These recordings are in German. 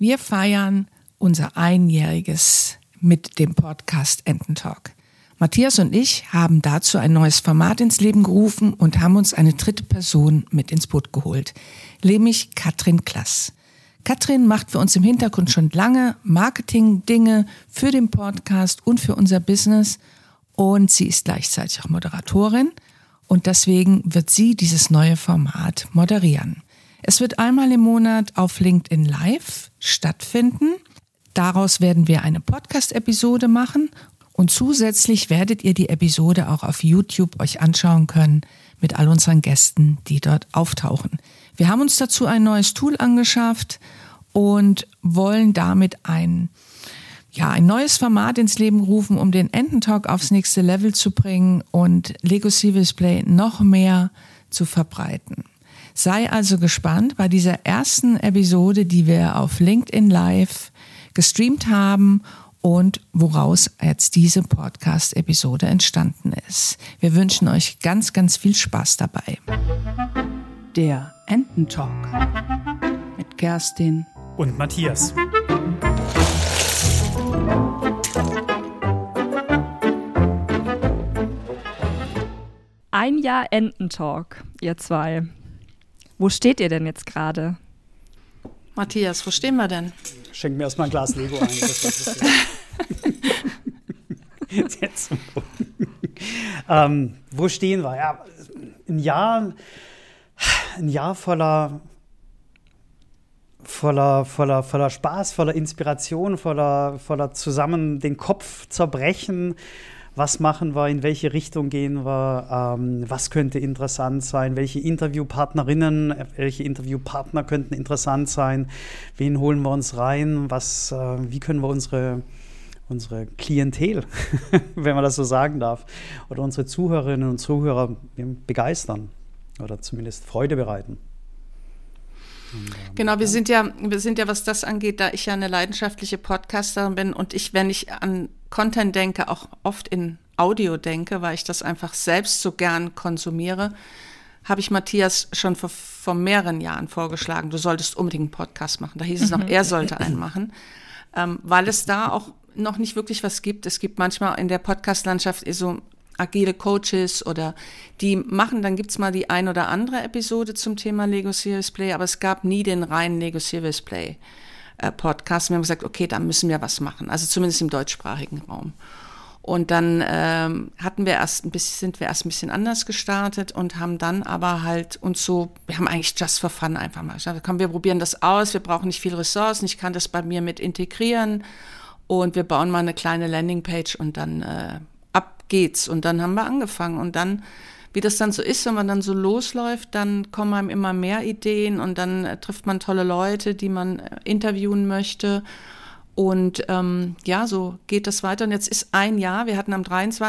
Wir feiern unser Einjähriges mit dem Podcast Ententalk. Matthias und ich haben dazu ein neues Format ins Leben gerufen und haben uns eine dritte Person mit ins Boot geholt, nämlich Katrin Klass. Katrin macht für uns im Hintergrund schon lange Marketing-Dinge für den Podcast und für unser Business und sie ist gleichzeitig auch Moderatorin und deswegen wird sie dieses neue Format moderieren. Es wird einmal im Monat auf LinkedIn Live stattfinden. Daraus werden wir eine Podcast-Episode machen und zusätzlich werdet ihr die Episode auch auf YouTube euch anschauen können mit all unseren Gästen, die dort auftauchen. Wir haben uns dazu ein neues Tool angeschafft und wollen damit ein neues Format ins Leben rufen, um den Ententalk aufs nächste Level zu bringen und Lego Serious Play noch mehr zu verbreiten. Sei also gespannt bei dieser ersten Episode, die wir auf LinkedIn Live gestreamt haben und woraus jetzt diese Podcast-Episode entstanden ist. Wir wünschen euch ganz, ganz viel Spaß dabei. Der Ententalk mit Kerstin und Matthias. Ein Jahr Ententalk, ihr zwei. Wo steht ihr denn jetzt gerade? Matthias, wo stehen wir denn? Schenk mir erstmal ein Glas Lego ein. Jetzt wo stehen wir? Ja, ein Jahr voller Spaß, voller Inspiration, voller zusammen den Kopf zerbrechen. Was machen wir, in welche Richtung gehen wir, was könnte interessant sein, welche Interviewpartnerinnen, welche Interviewpartner könnten interessant sein, wen holen wir uns rein, wie können wir unsere Klientel, wenn man das so sagen darf, oder unsere Zuhörerinnen und Zuhörer begeistern oder zumindest Freude bereiten. Genau, wir sind ja, was das angeht, da ich ja eine leidenschaftliche Podcasterin bin und wenn ich an Content denke, auch oft in Audio denke, weil ich das einfach selbst so gern konsumiere, habe ich Matthias schon vor mehreren Jahren vorgeschlagen, du solltest unbedingt einen Podcast machen. Da hieß es noch, er sollte einen machen, weil es da auch noch nicht wirklich was gibt. Es gibt manchmal in der Podcast-Landschaft so agile Coaches oder die machen, dann gibt's mal die ein oder andere Episode zum Thema Lego Serious Play, aber es gab nie den reinen Lego Serious Play Podcast. Wir haben gesagt, okay, da müssen wir was machen, also zumindest im deutschsprachigen Raum. Und dann sind wir erst ein bisschen anders gestartet und haben dann aber halt uns wir haben eigentlich just for fun einfach mal gesagt, komm, wir probieren das aus, wir brauchen nicht viel Ressourcen, ich kann das bei mir mit integrieren und wir bauen mal eine kleine Landingpage und dann ab geht's. Und dann haben wir angefangen und dann, wie das dann so ist, wenn man dann so losläuft, dann kommen einem immer mehr Ideen und dann trifft man tolle Leute, die man interviewen möchte. Und so geht das weiter. Und jetzt ist ein Jahr, wir hatten am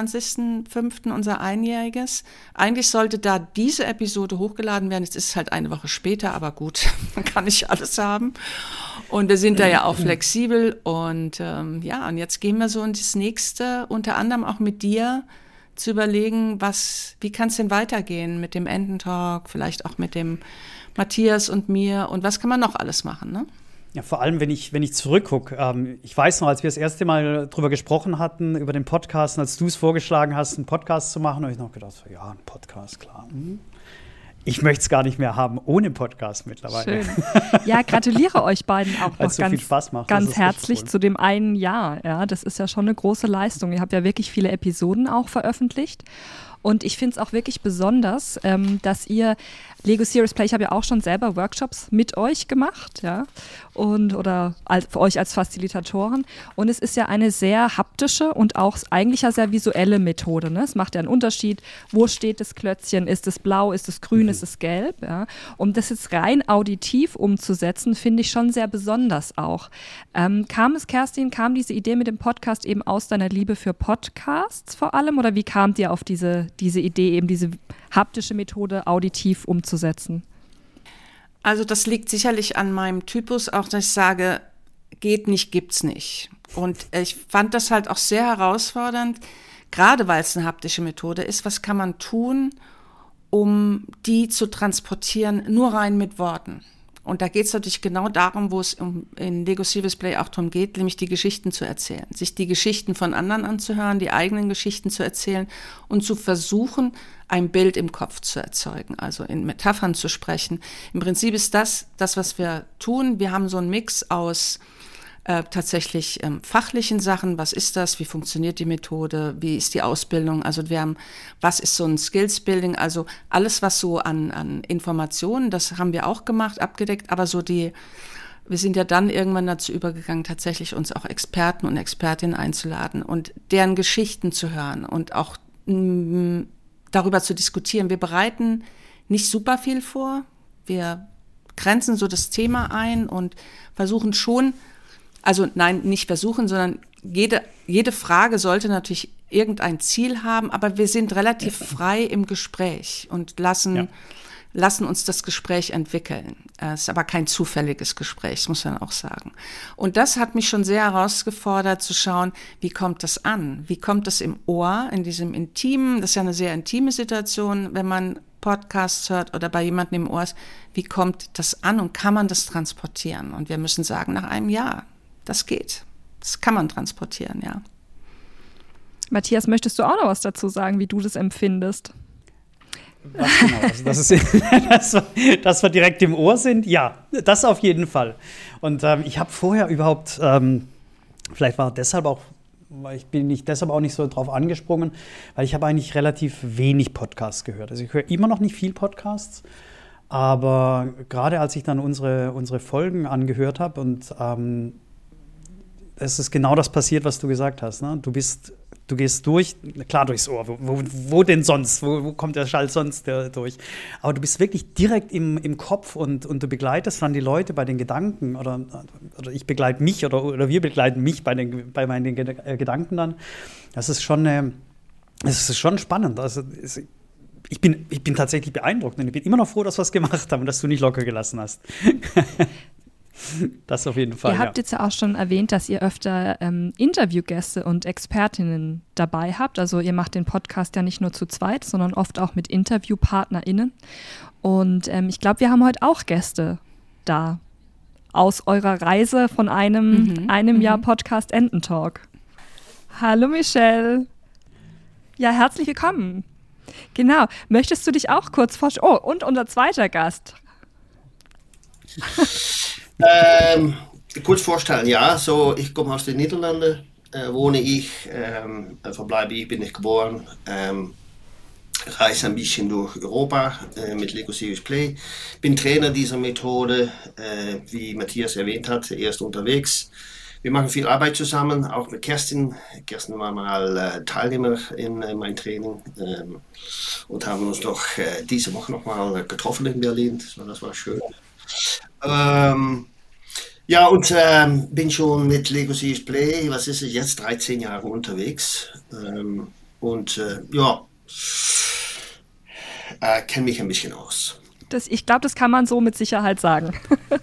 23.05. unser Einjähriges. Eigentlich sollte da diese Episode hochgeladen werden. Jetzt ist es halt eine Woche später, aber gut, man kann nicht alles haben. Und wir sind da ja auch flexibel. Und und jetzt gehen wir so in das Nächste, unter anderem auch mit dir, zu überlegen, wie kann es denn weitergehen mit dem Ententalk, vielleicht auch mit dem Matthias und mir und was kann man noch alles machen, ne? Ja, vor allem, wenn ich zurückgucke. Ich weiß noch, als wir das erste Mal drüber gesprochen hatten, über den Podcast, und als du es vorgeschlagen hast, einen Podcast zu machen, habe ich noch gedacht, ja, ein Podcast, klar. Ich möchte es gar nicht mehr haben ohne Podcast mittlerweile. Schön. Ja, gratuliere euch beiden auch noch so viel Spaß macht, ganz herzlich cool. Zu dem einen Jahr. Ja, das ist ja schon eine große Leistung. Ihr habt ja wirklich viele Episoden auch veröffentlicht. Und ich finde es auch wirklich besonders, dass ihr Lego Serious Play, ich habe ja auch schon selber Workshops mit euch gemacht, ja, oder für euch als Facilitatoren. Und es ist ja eine sehr haptische und auch eigentlich ja sehr visuelle Methode. Ne? Es macht ja einen Unterschied, wo steht das Klötzchen, ist es blau, ist es grün, ist es gelb. Ja? Um das jetzt rein auditiv umzusetzen, finde ich schon sehr besonders auch. Kam diese Idee mit dem Podcast eben aus deiner Liebe für Podcasts vor allem? Oder wie kamt ihr auf diese Idee, eben diese haptische Methode auditiv umzusetzen? Also das liegt sicherlich an meinem Typus, auch dass ich sage, geht nicht, gibt's nicht. Und ich fand das halt auch sehr herausfordernd, gerade weil es eine haptische Methode ist, was kann man tun, um die zu transportieren, nur rein mit Worten. Und da geht es natürlich genau darum, wo es in Lego Serious Play auch darum geht, nämlich die Geschichten zu erzählen. Sich die Geschichten von anderen anzuhören, die eigenen Geschichten zu erzählen und zu versuchen, ein Bild im Kopf zu erzeugen, also in Metaphern zu sprechen. Im Prinzip ist das, was wir tun. Wir haben so einen Mix aus tatsächlich fachlichen Sachen. Was ist das? Wie funktioniert die Methode? Wie ist die Ausbildung? Also was ist so ein Skills-Building? Also alles, was so an Informationen, das haben wir auch gemacht, abgedeckt, aber wir sind ja dann irgendwann dazu übergegangen, tatsächlich uns auch Experten und Expertinnen einzuladen und deren Geschichten zu hören und auch darüber zu diskutieren. Wir bereiten nicht super viel vor. Wir grenzen so das Thema ein und versuchen schon, also nein, nicht versuchen, sondern jede Frage sollte natürlich irgendein Ziel haben, aber wir sind relativ frei im Gespräch und lassen uns das Gespräch entwickeln. Es ist aber kein zufälliges Gespräch, das muss man auch sagen. Und das hat mich schon sehr herausgefordert, zu schauen, wie kommt das an? Wie kommt das im Ohr, in diesem intimen, das ist ja eine sehr intime Situation, wenn man Podcasts hört oder bei jemandem im Ohr ist, wie kommt das an und kann man das transportieren? Und wir müssen sagen, nach einem Jahr, das geht. Das kann man transportieren, ja. Matthias, möchtest du auch noch was dazu sagen, wie du das empfindest? Was genau? Also dass wir direkt im Ohr sind? Ja, das auf jeden Fall. Und ich habe vorher überhaupt, vielleicht war deshalb auch, weil ich bin nicht deshalb auch nicht so drauf angesprungen, weil ich habe eigentlich relativ wenig Podcasts gehört. Also ich höre immer noch nicht viel Podcasts, aber gerade als ich dann unsere Folgen angehört habe und es ist genau das passiert, was du gesagt hast. Ne? Du gehst durch, klar durchs Ohr, wo denn sonst? Wo kommt der Schall sonst durch? Aber du bist wirklich direkt im Kopf und du begleitest dann die Leute bei den Gedanken oder ich begleite mich oder wir begleiten mich bei meinen Gedanken dann. Das ist schon spannend. Also ich bin tatsächlich beeindruckt und ich bin immer noch froh, dass wir es gemacht haben und dass du nicht locker gelassen hast. Das auf jeden Fall. Ihr habt jetzt ja auch schon erwähnt, dass ihr öfter Interviewgäste und Expertinnen dabei habt. Also ihr macht den Podcast ja nicht nur zu zweit, sondern oft auch mit InterviewpartnerInnen. Und ich glaube, wir haben heute auch Gäste da aus eurer Reise von einem Jahr Podcast Ententalk. Hallo Michelle. Ja, herzlich willkommen. Genau. Möchtest du dich auch kurz vorstellen? Oh, und unser zweiter Gast. Kurz vorstellen, ja, so ich komme aus den Niederlanden, wohne ich, verbleibe ich, bin ich geboren, reise ein bisschen durch Europa mit Lego Serious Play, bin Trainer dieser Methode, wie Matthias erwähnt hat, erst unterwegs. Wir machen viel Arbeit zusammen, auch mit Kerstin. Kerstin war mal Teilnehmer in mein Training und haben uns doch diese Woche nochmal getroffen in Berlin, so, das war schön. Ja, und bin schon mit Lego Serious Play, was ist es jetzt, 13 Jahre unterwegs. Kenne mich ein bisschen aus. Ich glaube, das kann man so mit Sicherheit sagen.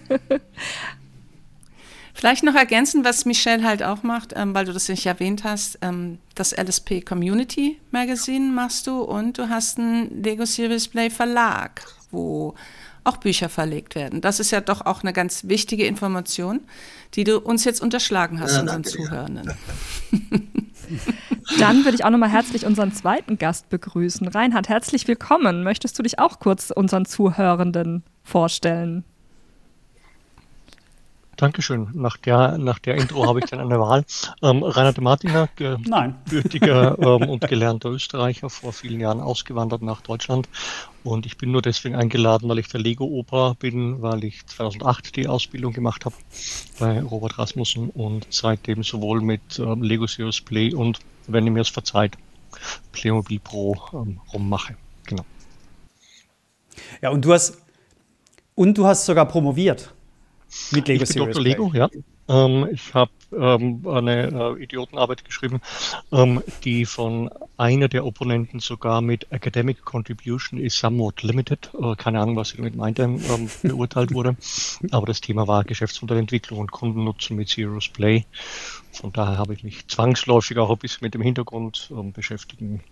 Vielleicht noch ergänzen, was Michelle halt auch macht, weil du das nicht erwähnt hast, das LSP Community Magazine machst du und du hast einen Lego Serious Play Verlag, wo auch Bücher verlegt werden. Das ist ja doch auch eine ganz wichtige Information, die du uns jetzt unterschlagen hast, unseren Zuhörenden. Dann würde ich auch nochmal herzlich unseren zweiten Gast begrüßen. Reinhard, herzlich willkommen. Möchtest du dich auch kurz unseren Zuhörenden vorstellen? Dankeschön. Nach der Intro habe ich dann eine Wahl. Reinhard Martiner, gebürtiger und gelernter Österreicher, vor vielen Jahren ausgewandert nach Deutschland. Und ich bin nur deswegen eingeladen, weil ich der Lego-Opa bin, weil ich 2008 die Ausbildung gemacht habe bei Robert Rasmussen und seitdem sowohl mit Lego Serious Play und, wenn ihr mir es verzeiht, Playmobil Pro rummache. Genau. Ja, und du hast sogar promoviert. Mit Lego ich bin Dr. Lego, ja. Ich habe eine Idiotenarbeit geschrieben, die von einer der Opponenten sogar mit Academic Contribution is somewhat limited, keine Ahnung, was sie damit meinte, beurteilt wurde. Aber das Thema war Geschäftsmodellentwicklung und Kundennutzen mit Serious Play. Von daher habe ich mich zwangsläufig auch ein bisschen mit dem Hintergrund beschäftigen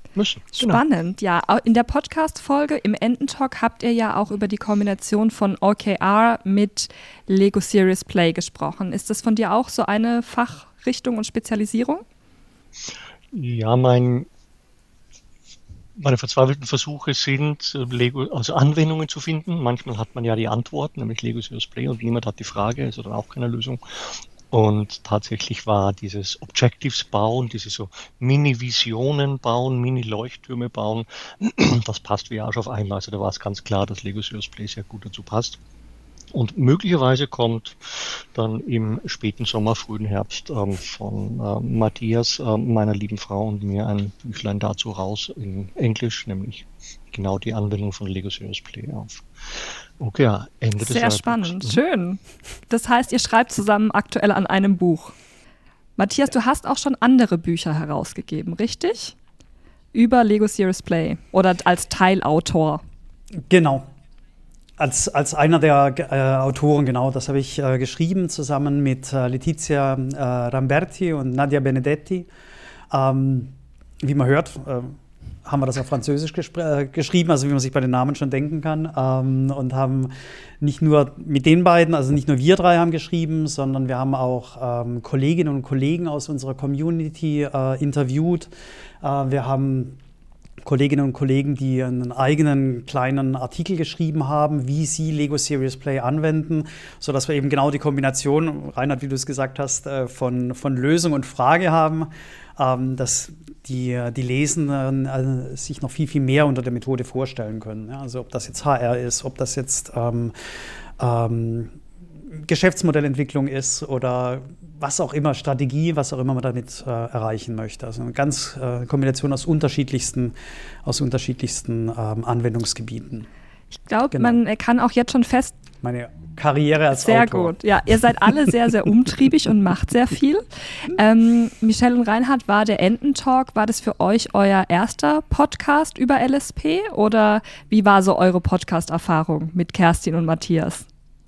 müssen. Spannend, ja. In der Podcast-Folge im Ententalk habt ihr ja auch über die Kombination von OKR mit Lego Serious Play gesprochen. Ist das von dir auch so eine Fachrichtung und Spezialisierung? Ja, meine verzweifelten Versuche sind, also Anwendungen zu finden. Manchmal hat man ja die Antwort, nämlich Lego Serious Play, und niemand hat die Frage, also dann auch keine Lösung. Und tatsächlich war dieses Objectives bauen, diese so Mini-Visionen bauen, Mini-Leuchttürme bauen, das passt wie Arsch auf einmal. Also da war es ganz klar, dass Lego Serious Play sehr gut dazu passt. Und möglicherweise kommt dann im späten Sommer, frühen Herbst von Matthias, meiner lieben Frau, und mir ein Büchlein dazu raus in Englisch, nämlich genau die Anwendung von Lego Serious Play auf. Okay, ja, Ende des Jahres. Sehr spannend, schön. Das heißt, ihr schreibt zusammen aktuell an einem Buch. Matthias, du hast auch schon andere Bücher herausgegeben, richtig? Über Lego Serious Play oder als Teilautor. Genau. Als einer der Autoren, genau, das habe ich geschrieben, zusammen mit Letizia Ramberti und Nadia Benedetti. Wie man hört, haben wir das auf Französisch geschrieben, also wie man sich bei den Namen schon denken kann. Und haben nicht nur mit den beiden, also nicht nur wir drei haben geschrieben, sondern wir haben auch Kolleginnen und Kollegen aus unserer Community interviewt. Wir haben Kolleginnen und Kollegen, die einen eigenen kleinen Artikel geschrieben haben, wie sie Lego Serious Play anwenden, sodass wir eben genau die Kombination, Reinhard, wie du es gesagt hast, von Lösung und Frage haben, dass die Lesenden sich noch viel, viel mehr unter der Methode vorstellen können. Ja, also ob das jetzt HR ist, ob das jetzt Geschäftsmodellentwicklung ist oder was auch immer, Strategie, was auch immer man damit erreichen möchte. Also eine ganz Kombination aus unterschiedlichsten Anwendungsgebieten. Ich glaube, man kann auch jetzt schon meine Karriere als Autor. Sehr gut, ja. Ihr seid alle sehr, sehr umtriebig und macht sehr viel. Michelle und Reinhard, war der Ententalk, war das für euch euer erster Podcast über LSP oder wie war so eure Podcast-Erfahrung mit Kerstin und Matthias?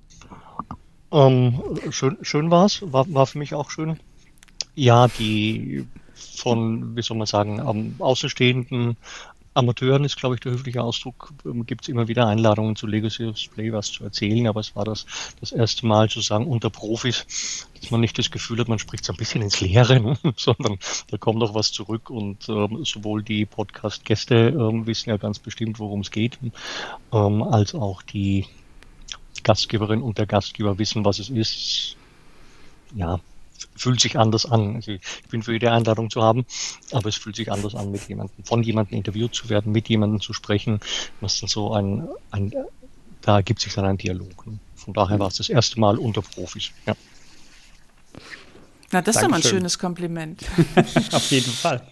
Schön war für mich auch schön. Ja, die von, wie soll man sagen, außenstehenden Amateuren ist, glaube ich, der höfliche Ausdruck, gibt es immer wieder Einladungen zu Lego Serious Play was zu erzählen, aber es war das erste Mal sozusagen unter Profis, dass man nicht das Gefühl hat, man spricht so ein bisschen ins Leere, ne? Sondern da kommt noch was zurück und sowohl die Podcast-Gäste wissen ja ganz bestimmt, worum es geht, als auch die Gastgeberin und der Gastgeber wissen, was es ist. Ja, fühlt sich anders an. Also ich bin für jede Einladung zu haben, aber es fühlt sich anders an, von jemandem interviewt zu werden, mit jemandem zu sprechen. Was dann so da ergibt sich dann ein Dialog. Von daher war es das erste Mal unter Profis. Ja. Na, das ist doch mal ein schönes Kompliment. Auf jeden Fall.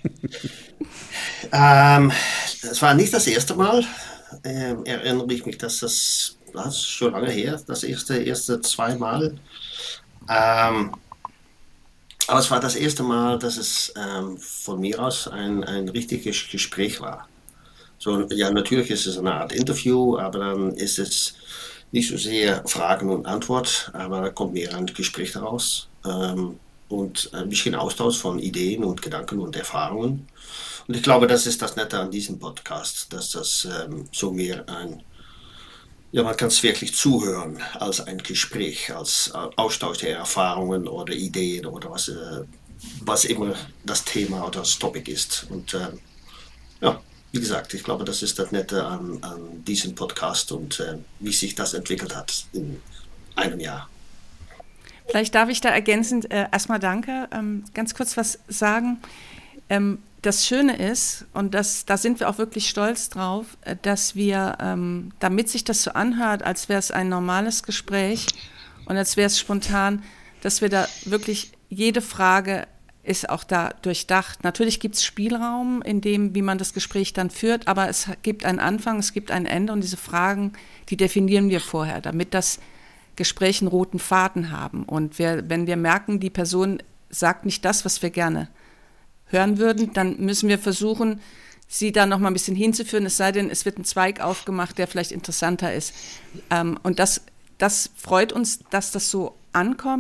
Das war nicht das erste Mal. Erinnere ich mich, dass das ist schon lange her, das erste zweimal. Aber es war das erste Mal, dass es von mir aus ein richtiges Gespräch war. So, ja, natürlich ist es eine Art Interview, aber dann ist es nicht so sehr Fragen und Antwort, aber da kommt mehr ein Gespräch daraus und ein bisschen Austausch von Ideen und Gedanken und Erfahrungen. Und ich glaube, das ist das Nette an diesem Podcast, dass das so mehr man kann es wirklich zuhören als ein Gespräch, als Austausch der Erfahrungen oder Ideen oder was immer das Thema oder das Topic ist. Und wie gesagt, ich glaube, das ist das Nette an diesem Podcast und wie sich das entwickelt hat in einem Jahr. Vielleicht darf ich da ergänzend erstmal danke, ganz kurz was sagen. Das Schöne ist, und da sind wir auch wirklich stolz drauf, dass wir, damit sich das so anhört, als wäre es ein normales Gespräch und als wäre es spontan, dass wir da wirklich, jede Frage ist auch da durchdacht. Natürlich gibt es Spielraum in dem, wie man das Gespräch dann führt, aber es gibt einen Anfang, es gibt ein Ende und diese Fragen, die definieren wir vorher, damit das Gespräch einen roten Faden haben. Und wenn wir merken, die Person sagt nicht das, was wir gerne hören würden, dann müssen wir versuchen, sie da noch mal ein bisschen hinzuführen, es sei denn, es wird ein Zweig aufgemacht, der vielleicht interessanter ist. Und das freut uns, dass das so ankommt.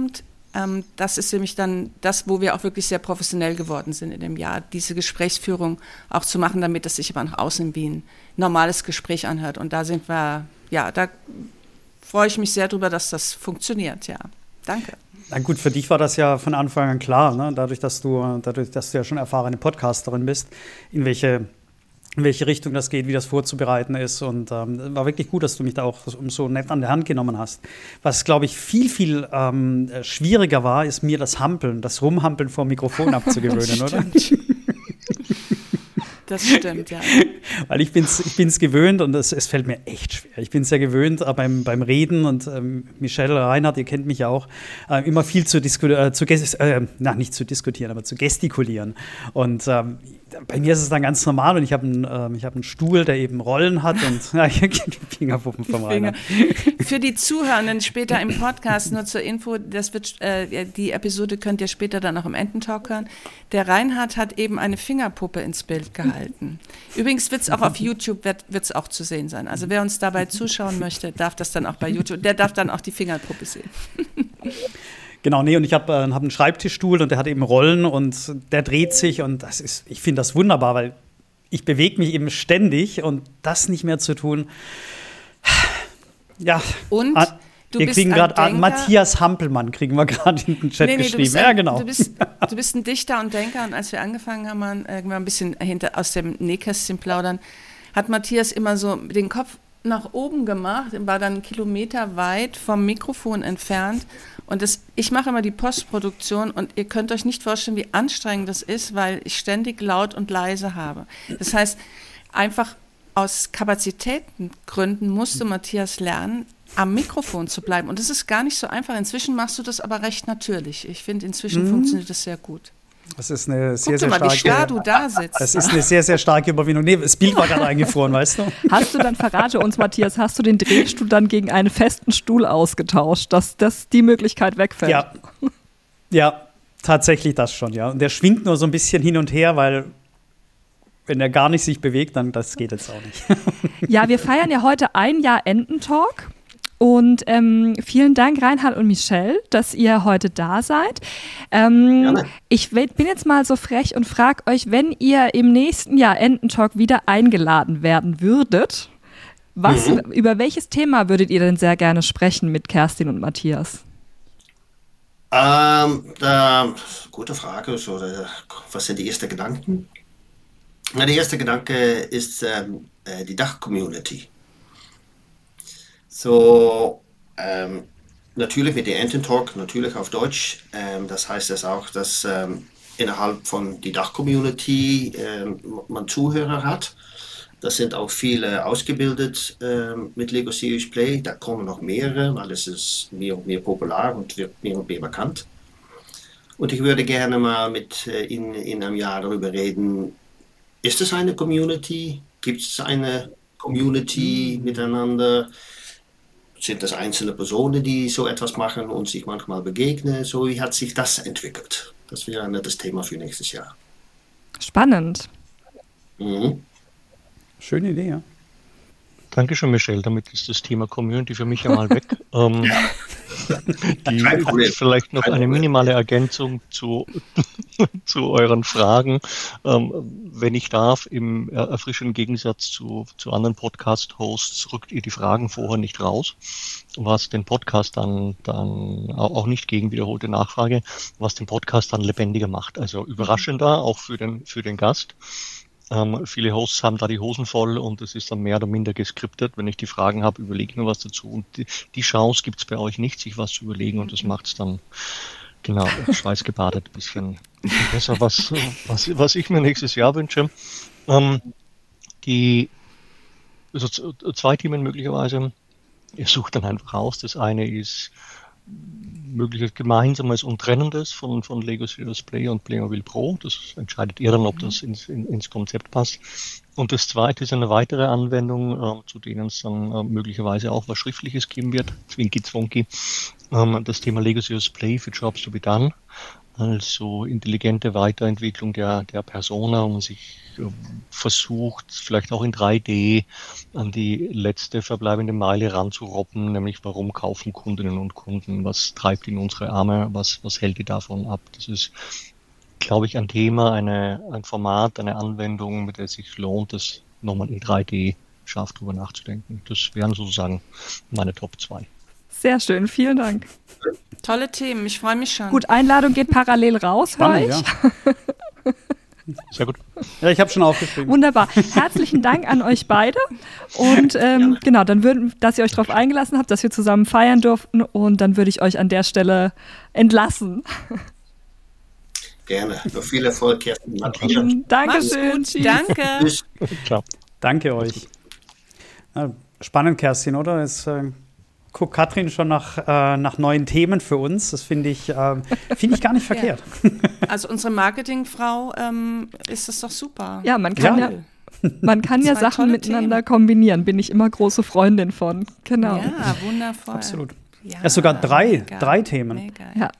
Das ist nämlich dann das, wo wir auch wirklich sehr professionell geworden sind in dem Jahr, diese Gesprächsführung auch zu machen, damit das sich aber nach außen wie ein normales Gespräch anhört. Und da sind wir, da freue ich mich sehr drüber, dass das funktioniert, ja. Danke. Na gut, für dich war das ja von Anfang an klar, ne? Dadurch, dass du ja schon erfahrene Podcasterin bist, in welche Richtung das geht, wie das vorzubereiten ist. Und war wirklich gut, dass du mich da auch so nett an der Hand genommen hast. Was, glaube ich, viel, viel schwieriger war, ist mir das Rumhampeln vor dem Mikrofon abzugewöhnen, oder? Das stimmt, ja. Weil ich bin's gewöhnt und es fällt mir echt schwer. Ich bin es ja gewöhnt, beim Reden und Michelle Reinhardt, ihr kennt mich ja auch, immer viel zu gestikulieren. Und bei mir ist es dann ganz normal und ich habe einen Stuhl, der eben Rollen hat und die Fingerpuppen vom Reinhard. Für die Zuhörenden später im Podcast, nur zur Info, das wird, die Episode könnt ihr später dann auch im Ententalk hören. Der Reinhard hat eben eine Fingerpuppe ins Bild gehalten. Übrigens wird es auch auf YouTube wird's auch zu sehen sein. Also wer uns dabei zuschauen möchte, darf das dann auch bei YouTube, der darf dann auch die Fingerpuppe sehen. Genau, und ich habe einen Schreibtischstuhl und der hat eben Rollen und der dreht sich und ich finde das wunderbar, weil ich bewege mich eben ständig und das nicht mehr zu tun. Ja. Und wir kriegen gerade Matthias Hampelmann, kriegen wir gerade in den Chat geschrieben. Ja, genau. Du bist ein Dichter und Denker und als wir angefangen haben, ein bisschen aus dem Nähkästchen plaudern, hat Matthias immer so den Kopf nach oben gemacht, war dann kilometerweit vom Mikrofon entfernt. Und ich mache immer die Postproduktion und ihr könnt euch nicht vorstellen, wie anstrengend das ist, weil ich ständig laut und leise habe. Das heißt, einfach aus Kapazitätengründen musste Matthias lernen, am Mikrofon zu bleiben. Und das ist gar nicht so einfach. Inzwischen machst du das aber recht natürlich. Ich finde, inzwischen funktioniert das sehr gut. Das ist eine sehr starke. Wie starr du da sitzt. Das ist eine sehr, sehr starke Überwindung. Nee, das Bild war gerade eingefroren, weißt du? Hast du dann, verrate uns, Matthias, hast du den Drehstuhl dann gegen einen festen Stuhl ausgetauscht, dass die Möglichkeit wegfällt? Ja, tatsächlich das schon, ja. Und der schwingt nur so ein bisschen hin und her, weil wenn er gar nicht sich bewegt, dann das geht jetzt auch nicht. Ja, wir feiern ja heute ein Jahr Ententalk. Und vielen Dank, Reinhard und Michelle, dass ihr heute da seid. Ich bin jetzt mal so frech und frage euch, wenn ihr im nächsten Jahr Ententalk wieder eingeladen werden würdet, über welches Thema würdet ihr denn sehr gerne sprechen mit Kerstin und Matthias? Gute Frage. Was sind die ersten Gedanken? Der erste Gedanke ist die Dach-Community. So, natürlich mit dem Ententalk, natürlich auf Deutsch. Das heißt das auch, dass innerhalb von der Dach-Community man Zuhörer hat. Das sind auch viele ausgebildet mit Lego Serious Play. Da kommen noch mehrere, weil es ist mehr und mehr popular und wird mehr und mehr bekannt. Und ich würde gerne mal mit Ihnen in einem Jahr darüber reden, ist es eine Community? Gibt es eine Community miteinander? Sind das einzelne Personen, die so etwas machen und sich manchmal begegnen? So, wie hat sich das entwickelt? Das wäre ein nettes Thema für nächstes Jahr. Spannend. Schöne Idee, ja. Dankeschön, Michelle. Damit ist das Thema Community für mich einmal weg. Vielleicht noch eine minimale Ergänzung zu euren Fragen. Wenn ich darf, im erfrischenden Gegensatz zu anderen Podcast-Hosts rückt ihr die Fragen vorher nicht raus, was den Podcast dann auch nicht gegen wiederholte Nachfrage, was den Podcast dann lebendiger macht. Also überraschender, auch für den Gast. Viele Hosts haben da die Hosen voll und es ist dann mehr oder minder geskriptet. Wenn ich die Fragen habe, überlege ich nur was dazu. Und die Chance gibt es bei euch nicht, sich was zu überlegen und das macht es dann, genau, schweißgebadet ein bisschen besser, was ich mir nächstes Jahr wünsche. Zwei Themen möglicherweise. Ihr sucht dann einfach raus. Das eine ist mögliches Gemeinsames und Trennendes von Lego Serious Play und Playmobil Pro. Das entscheidet ihr dann, ob das ins Konzept passt. Und das zweite ist eine weitere Anwendung, zu denen es dann möglicherweise auch was Schriftliches geben wird. Zwinki Zwonki. Das Thema Lego Serious Play für Jobs to be done. Also intelligente Weiterentwicklung der Persona, wo man sich versucht, vielleicht auch in 3D an die letzte verbleibende Meile ranzuroppen, nämlich warum kaufen Kundinnen und Kunden, was treibt in unsere Arme, was hält die davon ab. Das ist, glaube ich, ein Thema, ein Format, eine Anwendung, mit der es sich lohnt, das nochmal in 3D scharf drüber nachzudenken. Das wären sozusagen meine Top 2. Sehr schön, vielen Dank. Tolle Themen, ich freue mich schon. Gut, Einladung geht parallel raus, höre ich. Ja. Sehr gut. Ja, ich habe schon aufgeschrieben. Wunderbar. Herzlichen Dank an euch beide. Und genau, dann dass ihr euch darauf eingelassen habt, dass wir zusammen feiern durften. Und dann würde ich euch an der Stelle entlassen. Gerne. Noch viel Erfolg, Kerstin. Dankeschön. Danke. Tschüss. Ciao. Danke euch. Spannend, Kerstin, oder? Jetzt guckt Katrin schon nach neuen Themen für uns. Das finde ich gar nicht verkehrt. Ja. Also unsere Marketingfrau ist das doch super. Ja, man kann ja Sachen miteinander kombinieren. Bin ich immer große Freundin von. Genau. Ja, wundervoll. Absolut. Ja, sogar drei Themen. Mega.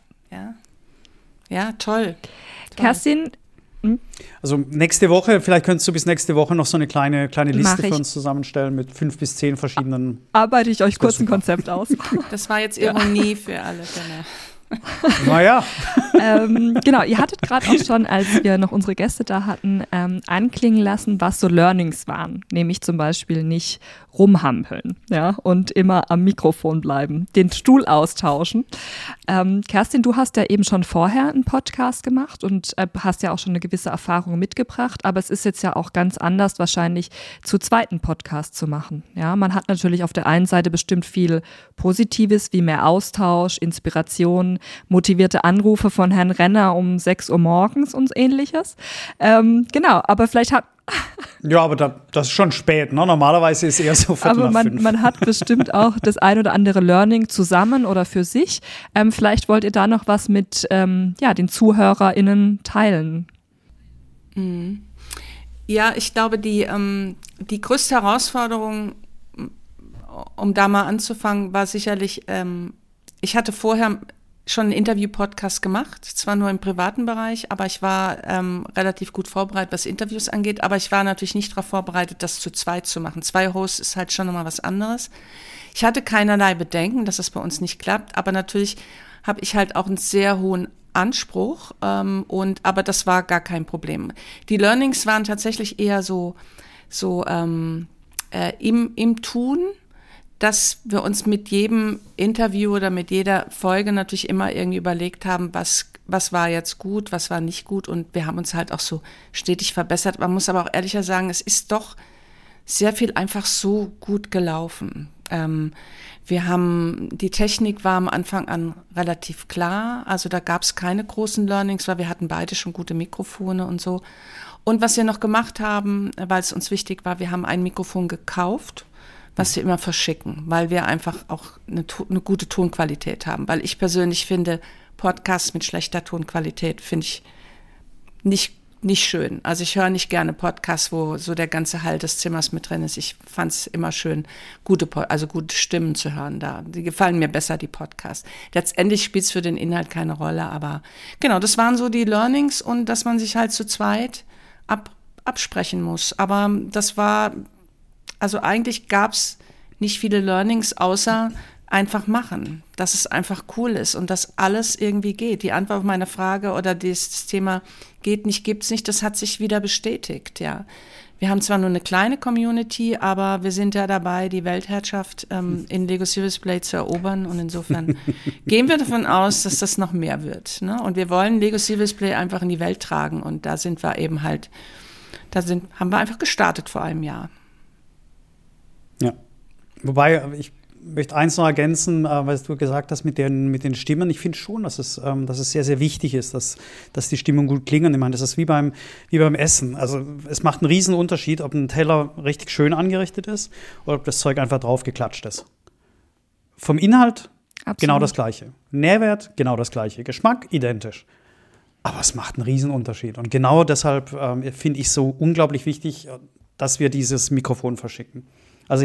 Ja, toll. Kerstin? Also nächste Woche, vielleicht könntest du bis nächste Woche noch so eine kleine Liste für uns zusammenstellen mit 5 bis 10 verschiedenen. Arbeite ich euch kurz ein Konzept aus. Das war jetzt Ironie für alle Fälle. Naja. Genau, ihr hattet gerade auch schon, als wir noch unsere Gäste da hatten, anklingen lassen, was so Learnings waren. Nämlich zum Beispiel nicht rumhampeln, ja, und immer am Mikrofon bleiben, den Stuhl austauschen. Kerstin, du hast ja eben schon vorher einen Podcast gemacht und hast ja auch schon eine gewisse Erfahrung mitgebracht, aber es ist jetzt ja auch ganz anders wahrscheinlich zu zweiten Podcast zu machen. Ja, man hat natürlich auf der einen Seite bestimmt viel Positives, wie mehr Austausch, Inspiration, motivierte Anrufe von Herrn Renner um 6 Uhr morgens und ähnliches. Genau, aber vielleicht ja, aber das ist schon spät, ne? Normalerweise ist es eher so Viertel aber nach 5. Man hat bestimmt auch das ein oder andere Learning zusammen oder für sich. Vielleicht wollt ihr da noch was mit den ZuhörerInnen teilen. Ja, ich glaube, die größte Herausforderung, um da mal anzufangen, war sicherlich, ich hatte vorher schon einen Interview-Podcast gemacht, zwar nur im privaten Bereich, aber ich war relativ gut vorbereitet, was Interviews angeht, aber ich war natürlich nicht darauf vorbereitet, das zu zweit zu machen. 2 Hosts ist halt schon nochmal was anderes. Ich hatte keinerlei Bedenken, dass es bei uns nicht klappt, aber natürlich habe ich halt auch einen sehr hohen Anspruch, aber das war gar kein Problem. Die Learnings waren tatsächlich eher so im Tun, dass wir uns mit jedem Interview oder mit jeder Folge natürlich immer irgendwie überlegt haben, was war jetzt gut, was war nicht gut, und wir haben uns halt auch so stetig verbessert. Man muss aber auch ehrlicher sagen, es ist doch sehr viel einfach so gut gelaufen. Die Technik war am Anfang an relativ klar, also da gab es keine großen Learnings, weil wir hatten beide schon gute Mikrofone und so. Und was wir noch gemacht haben, weil es uns wichtig war, wir haben ein Mikrofon gekauft, was wir immer verschicken, weil wir einfach auch eine gute Tonqualität haben. Weil ich persönlich finde, Podcasts mit schlechter Tonqualität finde ich nicht schön. Also ich höre nicht gerne Podcasts, wo so der ganze Hall des Zimmers mit drin ist. Ich fand es immer schön, gute Stimmen zu hören da. Die gefallen mir besser, die Podcasts. Letztendlich spielt es für den Inhalt keine Rolle, aber genau, das waren so die Learnings, und dass man sich halt zu zweit absprechen muss. Aber das war... Also eigentlich gab es nicht viele Learnings, außer einfach machen, dass es einfach cool ist und dass alles irgendwie geht. Die Antwort auf meine Frage oder das Thema geht nicht, gibt's nicht, das hat sich wieder bestätigt, ja. Wir haben zwar nur eine kleine Community, aber wir sind ja dabei, die Weltherrschaft in Lego Serious Play zu erobern, und insofern gehen wir davon aus, dass das noch mehr wird, ne? Und wir wollen Lego Serious Play einfach in die Welt tragen, und da sind wir eben halt, haben wir einfach gestartet vor einem Jahr. Ja, wobei ich möchte eins noch ergänzen, was du gesagt hast mit den Stimmen. Ich finde schon, dass es sehr, sehr wichtig ist, dass die Stimmen gut klingen. Ich meine, das ist wie beim Essen. Also es macht einen riesen Unterschied, ob ein Teller richtig schön angerichtet ist oder ob das Zeug einfach draufgeklatscht ist. Vom Inhalt Absolut. Genau das Gleiche. Nährwert genau das Gleiche. Geschmack identisch. Aber es macht einen riesen Unterschied. Und genau deshalb finde ich so unglaublich wichtig, dass wir dieses Mikrofon verschicken. Also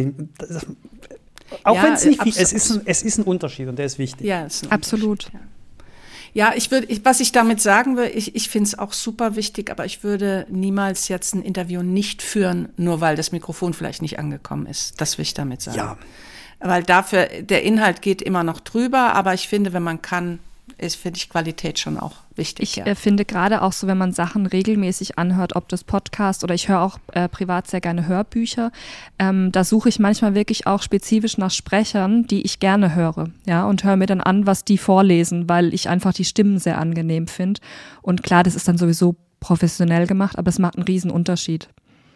auch wenn es nicht viel ist, es ist ein Unterschied, und der ist wichtig. Ja, ist ein Absolut. Ja. Ja, was ich damit sagen will, ich finde es auch super wichtig, aber ich würde niemals jetzt ein Interview nicht führen, nur weil das Mikrofon vielleicht nicht angekommen ist. Das will ich damit sagen. Ja. Weil dafür, der Inhalt geht immer noch drüber, aber ich finde, wenn man kann, finde ich Qualität schon auch wichtig. Ich finde gerade auch so, wenn man Sachen regelmäßig anhört, ob das Podcast oder ich höre auch privat sehr gerne Hörbücher, da suche ich manchmal wirklich auch spezifisch nach Sprechern, die ich gerne höre, ja, und höre mir dann an, was die vorlesen, weil ich einfach die Stimmen sehr angenehm finde. Und klar, das ist dann sowieso professionell gemacht, aber es macht einen riesen Unterschied.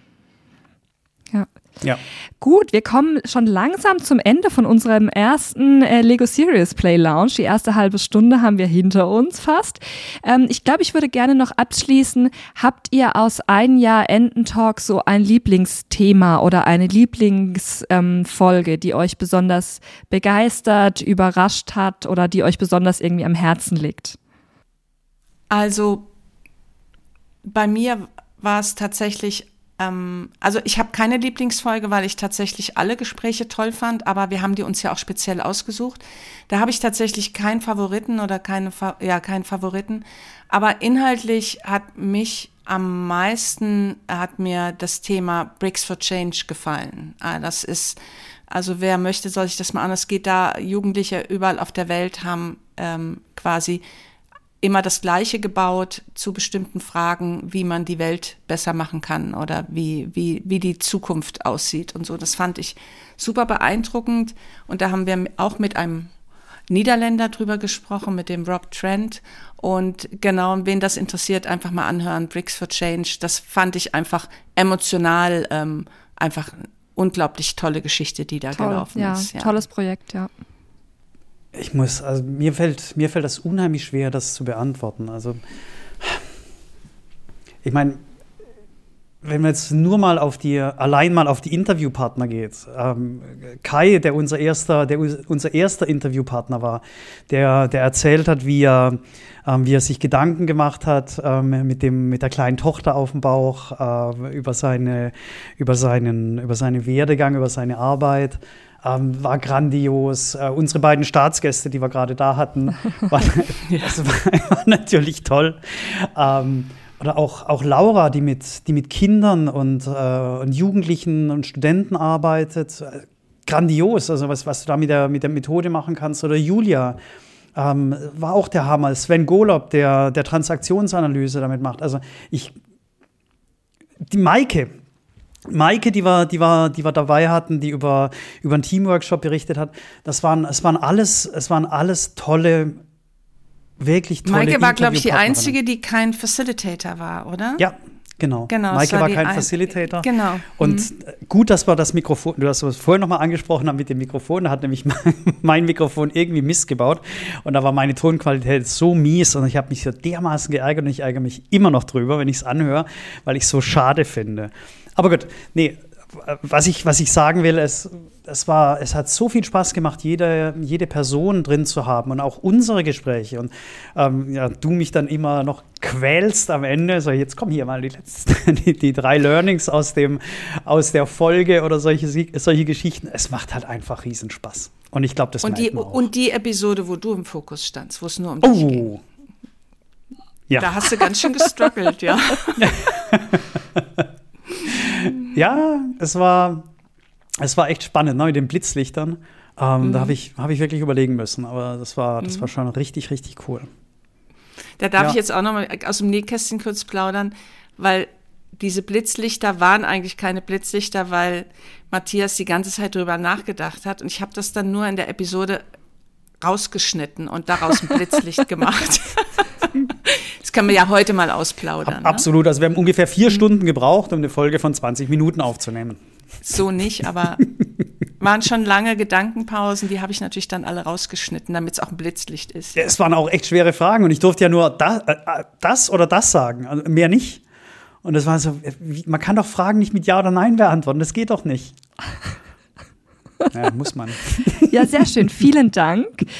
Ja. Gut, wir kommen schon langsam zum Ende von unserem ersten Lego Serious Play Lounge. Die erste halbe Stunde haben wir hinter uns fast. Ich glaube, ich würde gerne noch abschließen. Habt ihr aus ein Jahr Ententalk so ein Lieblingsthema oder eine Lieblingsfolge, die euch besonders begeistert, überrascht hat oder die euch besonders irgendwie am Herzen liegt? Also bei mir war es tatsächlich also ich habe keine Lieblingsfolge, weil ich tatsächlich alle Gespräche toll fand, aber wir haben die uns ja auch speziell ausgesucht. Da habe ich tatsächlich keinen Favoriten oder keinen Favoriten, aber inhaltlich hat mir das Thema Bricks for Change gefallen. Das ist, also wer möchte, soll sich das mal an. Es geht da, Jugendliche überall auf der Welt haben quasi immer das Gleiche gebaut zu bestimmten Fragen, wie man die Welt besser machen kann oder wie die Zukunft aussieht und so. Das fand ich super beeindruckend. Und da haben wir auch mit einem Niederländer drüber gesprochen, mit dem Rob Trent. Und genau, wen das interessiert, einfach mal anhören, Bricks for Change. Das fand ich einfach emotional, einfach eine unglaublich tolle Geschichte, die da gelaufen ist. Ja, tolles Projekt, ja. Mir fällt das unheimlich schwer, das zu beantworten. Also, ich meine, wenn man jetzt nur mal allein mal auf die Interviewpartner geht, Kai, der unser erster Interviewpartner war, der erzählt hat, wie er sich Gedanken gemacht hat mit der kleinen Tochter auf dem Bauch, über seinen Werdegang, über seine Arbeit. War grandios. Unsere beiden Staatsgäste, die wir gerade da hatten, das war natürlich toll. Oder auch Laura, die mit Kindern und Jugendlichen und Studenten arbeitet. Grandios, also was du da mit der Methode machen kannst. Oder Julia, war auch der Hammer. Sven Golob, der Transaktionsanalyse damit macht. Also die Maike, die wir dabei hatten, die über einen Teamworkshop berichtet hat, es waren alles tolle, wirklich tolle Maike war, glaube ich, die einzige, die kein Facilitator war, oder? Ja, genau. Maike war kein Facilitator. Genau. Und gut, dass wir das Mikrofon, du hast es vorhin nochmal angesprochen haben mit dem Mikrofon, da hat nämlich mein Mikrofon irgendwie Mist gebaut und da war meine Tonqualität so mies und ich habe mich so dermaßen geärgert und ich ärgere mich immer noch drüber, wenn ich es anhöre, weil ich es so schade finde. Aber gut, nee, was ich sagen will, es hat so viel Spaß gemacht, jede Person drin zu haben und auch unsere Gespräche. Und du mich dann immer noch quälst am Ende. So, jetzt kommen hier mal die 3 Learnings aus der Folge oder solche Geschichten. Es macht halt einfach riesen Spaß. Und ich glaube, das merkt man auch. Und die Episode, wo du im Fokus standst, wo es nur um dich ging. Ja. Da hast du ganz schön gestruggelt, ja. Ja, es war echt spannend, ne, mit den Blitzlichtern. Da habe ich wirklich überlegen müssen, aber das war schon richtig, richtig cool. Da darf ich jetzt auch noch mal aus dem Nähkästchen kurz plaudern, weil diese Blitzlichter waren eigentlich keine Blitzlichter, weil Matthias die ganze Zeit drüber nachgedacht hat und ich habe das dann nur in der Episode rausgeschnitten und daraus ein Blitzlicht gemacht. Das können wir ja heute mal ausplaudern. Absolut, also wir haben ungefähr 4 Stunden gebraucht, um eine Folge von 20 Minuten aufzunehmen. So nicht, aber waren schon lange Gedankenpausen, die habe ich natürlich dann alle rausgeschnitten, damit es auch ein Blitzlicht ist. Ja, es waren auch echt schwere Fragen und ich durfte ja nur das oder das sagen, also mehr nicht. Und das war so, man kann doch Fragen nicht mit Ja oder Nein beantworten, das geht doch nicht. Ja, muss man. Ja, sehr schön. Vielen Dank.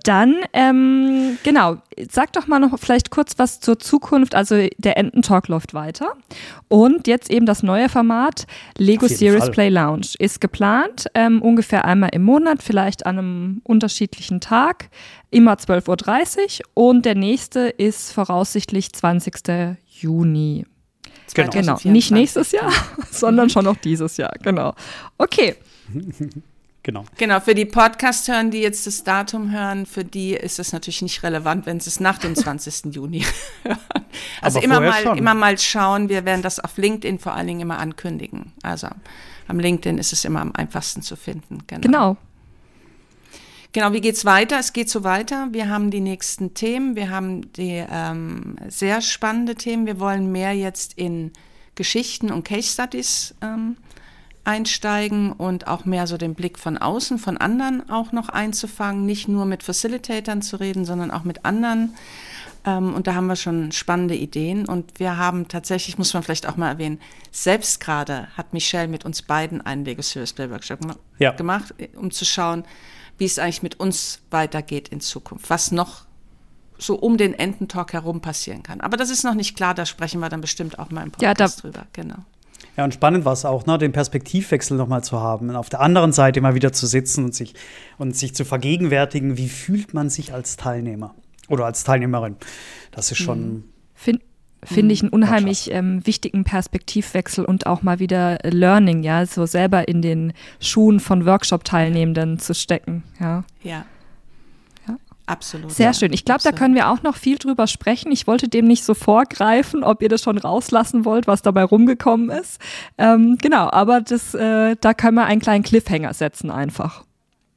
Dann, genau, sag doch mal noch vielleicht kurz was zur Zukunft. Also der Ententalk läuft weiter. Und jetzt eben das neue Format Lego Serious Play Lounge ist geplant, ungefähr einmal im Monat, vielleicht an einem unterschiedlichen Tag, immer 12.30 Uhr. Und der nächste ist voraussichtlich 20. Juni. Genau, nicht nächstes Jahr, sondern schon noch dieses Jahr, genau. Okay. Genau, für die Podcast-Hörer, die jetzt das Datum hören, für die ist es natürlich nicht relevant, wenn sie es nach dem 20. Juni hören. Also immer mal schauen, wir werden das auf LinkedIn vor allen Dingen immer ankündigen. Also am LinkedIn ist es immer am einfachsten zu finden. Genau, wie geht's weiter? Es geht so weiter. Wir haben die nächsten Themen. Wir haben die sehr spannende Themen. Wir wollen mehr jetzt in Geschichten und Case Studies einsteigen und auch mehr so den Blick von außen, von anderen auch noch einzufangen. Nicht nur mit Facilitatoren zu reden, sondern auch mit anderen. Und da haben wir schon spannende Ideen. Und wir haben tatsächlich, muss man vielleicht auch mal erwähnen, selbst gerade hat Michelle mit uns beiden einen Lego Serious Play Workshop gemacht, um zu schauen, wie es eigentlich mit uns weitergeht in Zukunft, was noch so um den Ententalk herum passieren kann. Aber das ist noch nicht klar, da sprechen wir dann bestimmt auch mal im Podcast drüber. Genau. Ja, und spannend war es auch, den Perspektivwechsel nochmal zu haben, auf der anderen Seite mal wieder zu sitzen und sich zu vergegenwärtigen, wie fühlt man sich als Teilnehmer oder als Teilnehmerin. Das ist schon Finde ich einen unheimlich wichtigen Perspektivwechsel und auch mal wieder Learning, ja, so selber in den Schuhen von Workshop-Teilnehmenden zu stecken. Ja. Absolut. Sehr schön. Ich glaube, da können wir auch noch viel drüber sprechen. Ich wollte dem nicht so vorgreifen, ob ihr das schon rauslassen wollt, was dabei rumgekommen ist. Genau, aber da können wir einen kleinen Cliffhanger setzen einfach.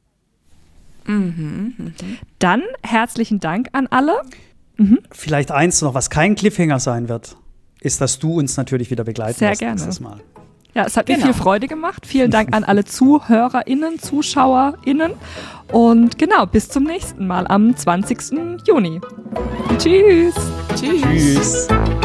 Dann herzlichen Dank an alle. Vielleicht eins noch, was kein Cliffhanger sein wird, ist, dass du uns natürlich wieder begleiten wirst nächstes Mal. Ja, es hat mir viel Freude gemacht. Vielen Dank an alle ZuhörerInnen, ZuschauerInnen. Und genau, bis zum nächsten Mal am 20. Juni. Tschüss. Tschüss.